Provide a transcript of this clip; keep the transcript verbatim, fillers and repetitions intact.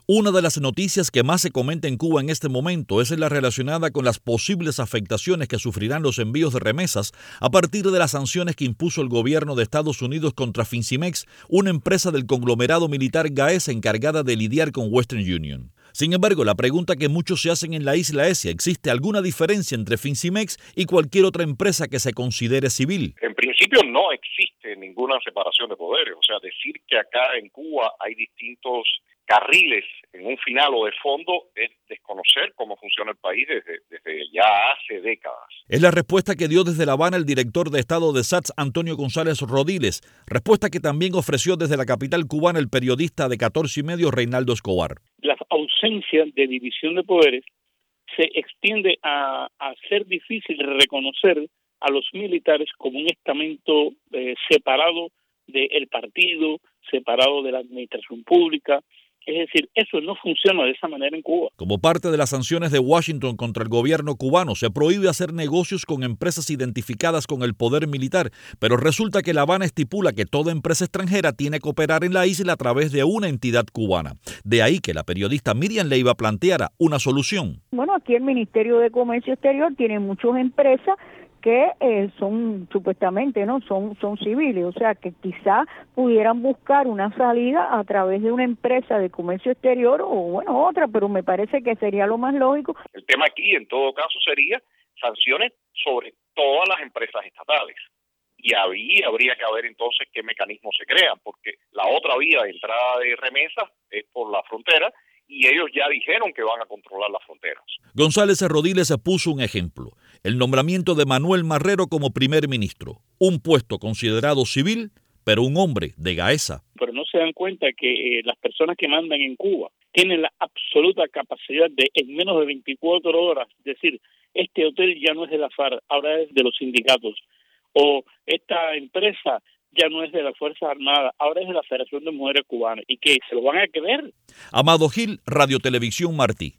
Una de las noticias que más se comenta en Cuba en este momento es la relacionada con las posibles afectaciones que sufrirán los envíos de remesas a partir de las sanciones que impuso el gobierno de Estados Unidos contra Fincimex, una empresa del conglomerado militar Gaesa encargada de lidiar con Western Union. Sin embargo, la pregunta que muchos se hacen en la isla es si existe alguna diferencia entre Fincimex y cualquier otra empresa que se considere civil. En principio no existe ninguna separación de poderes, o sea, decir que acá en Cuba hay distintos carriles en un final o de fondo es desconocer cómo funciona el país desde, desde ya hace décadas. Es la respuesta que dio desde La Habana el director de Estado de S A T S, Antonio González Rodiles, respuesta que también ofreció desde la capital cubana el periodista de catorce y medio Reinaldo Escobar. La ausencia de división de poderes se extiende a, a ser difícil reconocer a los militares como un estamento eh, separado del partido, separado de la administración pública. Es decir, eso no funciona de esa manera en Cuba. Como parte de las sanciones de Washington contra el gobierno cubano, se prohíbe hacer negocios con empresas identificadas con el poder militar, pero resulta que La Habana estipula que toda empresa extranjera tiene que operar en la isla a través de una entidad cubana. De ahí que la periodista Miriam Leiva planteara una solución. Bueno, aquí el Ministerio de Comercio Exterior tiene muchas empresas que eh, son supuestamente no son son civiles, o sea que quizá pudieran buscar una salida a través de una empresa de comercio exterior o bueno otra, pero me parece que sería lo más lógico. El tema aquí en todo caso sería sanciones sobre todas las empresas estatales y ahí habría que ver entonces qué mecanismos se crean, porque la otra vía de entrada de remesas es por la frontera y ellos ya dijeron que van a controlar las fronteras. González Rodiles se puso un ejemplo. El nombramiento de Manuel Marrero como primer ministro, un puesto considerado civil, pero un hombre de Gaesa. Pero no se dan cuenta que eh, las personas que mandan en Cuba tienen la absoluta capacidad de, en menos de veinticuatro horas, decir, este hotel ya no es de la FARC, ahora es de los sindicatos, o esta empresa ya no es de las Fuerzas Armadas, ahora es de la Federación de Mujeres Cubanas, y que se lo van a creer. Amado Gil, Radio Televisión Martí.